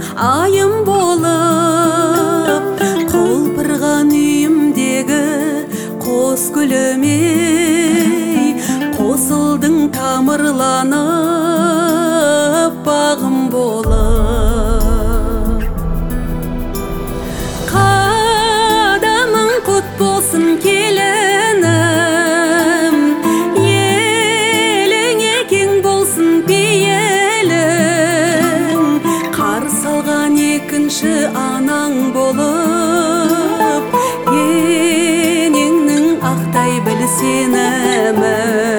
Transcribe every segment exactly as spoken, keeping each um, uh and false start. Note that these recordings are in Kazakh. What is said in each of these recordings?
айым болып, құлпырған үйімдегі қос гүлімей, қосылдың тамырланып бағым болып. Қадамың құт болсын келінім, еліңе кең болсын пейілің, қарсы алған екінші анаң болып, енеңнің ақтай білсенімін.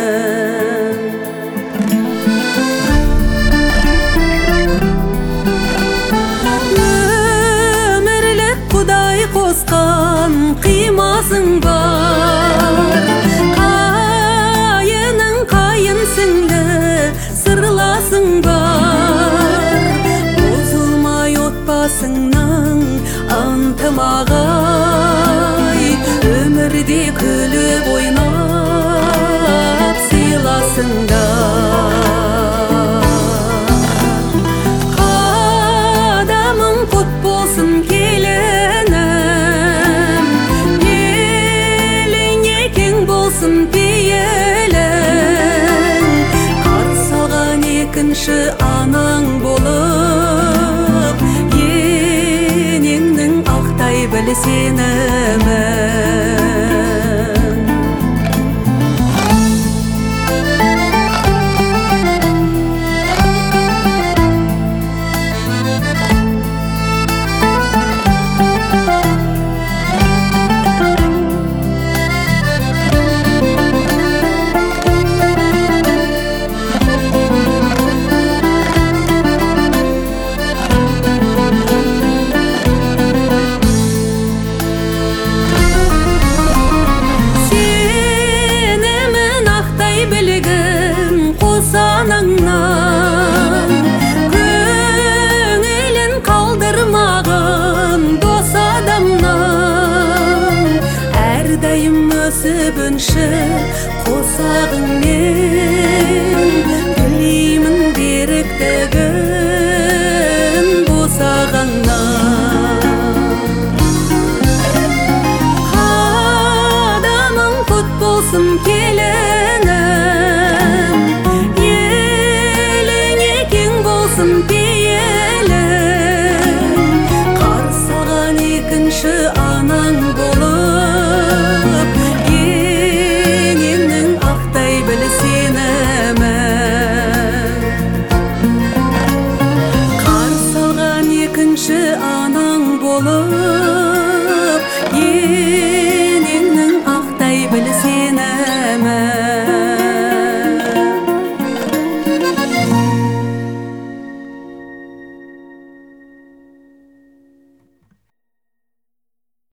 Қосқан қимасың бар, қайының қайын сіңлі сырласың бар. Бұзылмай отбасыңның ынтымағай, өмірде күліп ойнап сыйласыңдар. Қадамың құт болсын пейілің, қарсы алған екінші анаң болып, енеңнің ақтай білсенімін. Білгім қос анаңнан, көңілін қалдырмағын дос адамнан. Әрдайым өсіп үнші қосағыңмен, тілеймін беріктігін босағаңнан. Қадамың құт болсын келінім, еліңе кең болсын